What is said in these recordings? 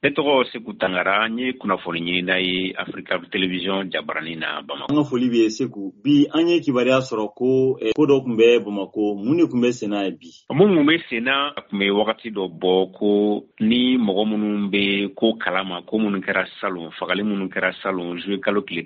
Ne tɔgɔ Seku Tangara n ye kunnafoni ɲinina ye Africa Television jabarani na Bamako. An ka foli bɛ Seku. Bi an ye kibaruya sɔrɔ ko dɔ tun bɛ Bamako, mun de tun bɛ sen na bi? Mun tun bɛ sen na tun bɛ wagati dɔ bɔ ko ni mɔgɔ minnu bɛ ko kalama ko minnu kɛra salon, fagali minnu kɛra salon, juillet kalo tile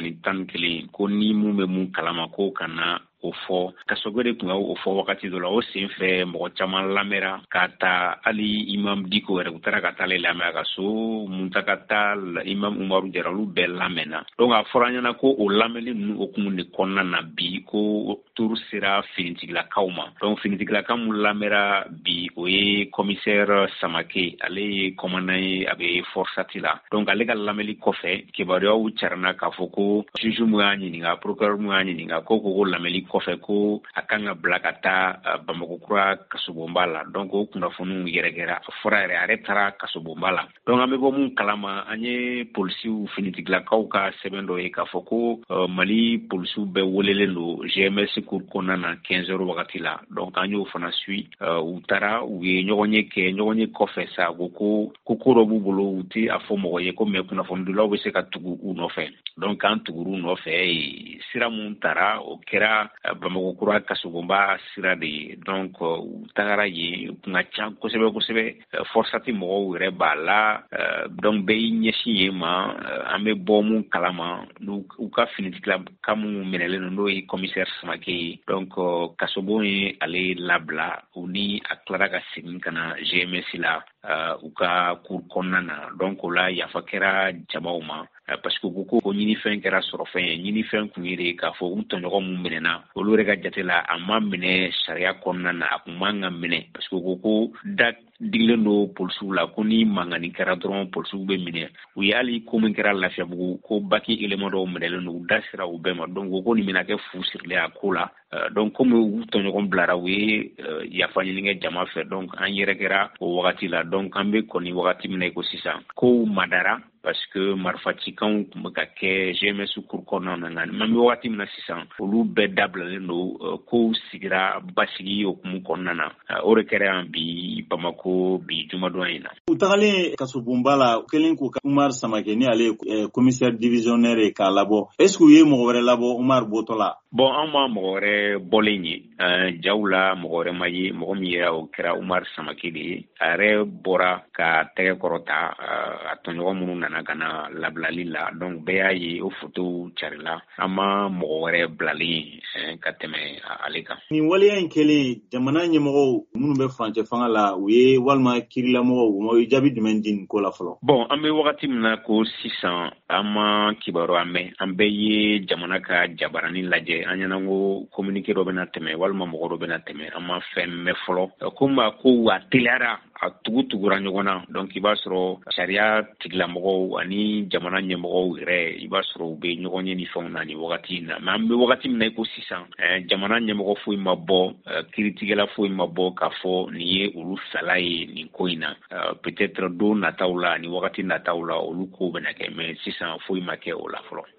11 ko ni mun bɛ mun kalama ko kana o fɔ Kasogo de tun o fɔ wagati dɔ la o sen fɛ mɔgɔ caman lamɛnra ka taa hali Imam Diko yɛrɛ u taara ka taa ale lamɛn a ka so, Muntakata, Imam Umaru Jara olu bɛɛ lamɛnna. Donc a fɔra ɲɛna ko o lamɛnli ninnu okumu de kɔnɔna na bi ko tour sera finitigilakaw ma. Donc finitigilakaw mun lamɛnra bi o ye commissaire Samake, ale ye commandant ye a bɛ Forsati la. Donc ale ka lamɛnli kɔfɛ kibaruyaw carana k'a fɔ ko juge mu y'a ɲininka, procureur mu y'a ɲininka ko lamɛnli kɔfɛ ko a kan ka bila ka taa Bamakokura kasobonba la. Donc o kunnafoniw yɛrɛgɛra fɔra yɛrɛ a yɛrɛ taara kasobonba la. Donc an bɛ bɔ mun kalama an ye polisiw finitigilakaw ka sɛbɛn dɔ ye k'a fɔ ko Mali polisiw bɛɛ welelen don GMS cour kɔnɔna na 15 heures wagati la. Donc an y'o fana suit u taara u ye ɲɔgɔn ye kɔfɛ sa ko dɔ b'u bolo u tɛ a fɔ mɔgɔ ye ko mais kunnafonidilaw bɛ se ka tugu u nɔfɛ. Donc an tuguru nɔfɛ sira mun taara o kɛra Bamakokura kasobonba sira de ye. Donc u tagara yen kun ka ca kosɛbɛ Forsati mɔgɔw yɛrɛ b'a la donc bɛɛ y'i ɲɛsin yen ma an bɛ bɔ mun kalama u ka finitigilaka minnu minɛlen n'o ye commissaire Samake ye. Donc kasobon ye ale labila u ni a tilara ka segin ka na GMS la u ka cour kɔnɔna na. Donc o la yafa kɛra jamaw ma parce que ko ɲinifɛn kɛra sɔrɔ fɛn ye. Ɲinifɛn kun ye de k'a fɔ u tɔɲɔgɔn mun minɛna olu yɛrɛ ka jate la a ma minɛ sariya kɔnɔna na a kun man ka minɛ parce que ko da digilen don polisiw la ko ni mangani kɛra dɔrɔn polisiw bɛ minɛ. U ye hali ko min kɛra Lafiyabugu ko baki élément dɔw minɛlen don u da sera u bɛɛ ma. Donc ko nin bɛna kɛ fu sirilen a ko la. Donc comme u tɔɲɔgɔn bilara u ye yafa ɲini kɛ jama fɛ. Donc an yɛrɛkɛra o wagati la. Donc an bɛ kɔni wagati min na ko sisan ko madara parce que marifacikanw tun bɛ ka kɛ GMS cour kɔnɔna na. An bɛ wagati min na sisan olu bɛɛ dabilalen don kow sigira basigi okumu kɔnɔna na. O de kɛra yan bi Bamako bi jumadon in na. U tagalen kasobonba la kelen ko Umar Samake ni ale commissaire divisionnaire ye k'a labɔ. Est-ce que u ye mɔgɔ wɛrɛ labɔ Umar bɔtɔ la? Bon an ma mɔgɔ wɛrɛ bɔlen ye jaw la mɔgɔ wɛrɛ ma ye mɔgɔ min yɛrɛ o kɛra Umar Samake de ye. A yɛrɛ bɔra ka tɛgɛ kɔrɔta a tɔɲɔgɔn minnu nana ka na labilali la. Donc bɛɛ y'a ye o photo carila an ma mɔgɔ wɛrɛ bilalen ka tɛmɛ ale kan. Nin waleya in kɛlen jamana ɲɛmɔgɔw minnu bɛ furancɛ fanga la u ye walima kirilamɔgɔw u ye jaabi jumɛn di nin ko la fɔlɔ? Bon an bɛ wagati min na ko sisan an ma kibaru an bɛɛ ye jamana ka jabarani lajɛ an ɲɛna ko communiqué dɔ bɛna tɛmɛ walima mɔgɔ dɔ bɛna tɛmɛ an ma fɛn mɛn fɔlɔ ko a teliyara a tugura ɲɔgɔn na. Donc i b'a sɔrɔ sariya tigilamɔgɔw ani jamana ɲɛmɔgɔw yɛrɛ i b'a sɔrɔ u bɛ ɲɔgɔn ye ni fɛnw na nin wagati in na. Mais an bɛ wagati min na ko sisan jamana ɲɛmɔgɔ foyi ma bɔ kiritigɛla foyi ma bɔ k'a fɔ nin ye olu sala ye nin ko in na. Peut-être don nataw la ni wagati nataw la olu ko bɛna kɛ mais sisan foyi ma kɛ o la fɔlɔ.